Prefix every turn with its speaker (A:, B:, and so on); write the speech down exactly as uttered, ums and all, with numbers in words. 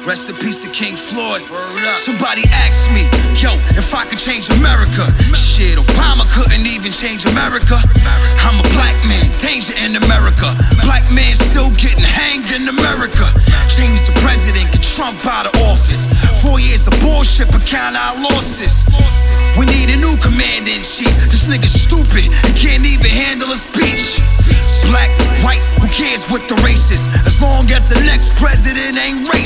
A: Rest in peace to King Floyd. Somebody asked me, yo, if I could change America. Shit, Obama couldn't even change America. I'm a black man, danger in America. Black man still getting hanged in America. Change the president, get Trump out of office. Four years of bullshit, but count our losses. We need a new commander-in-chief. This nigga's stupid, he can't even handle a speech. Black, white, who cares what the race is? As long as the next president ain't racist.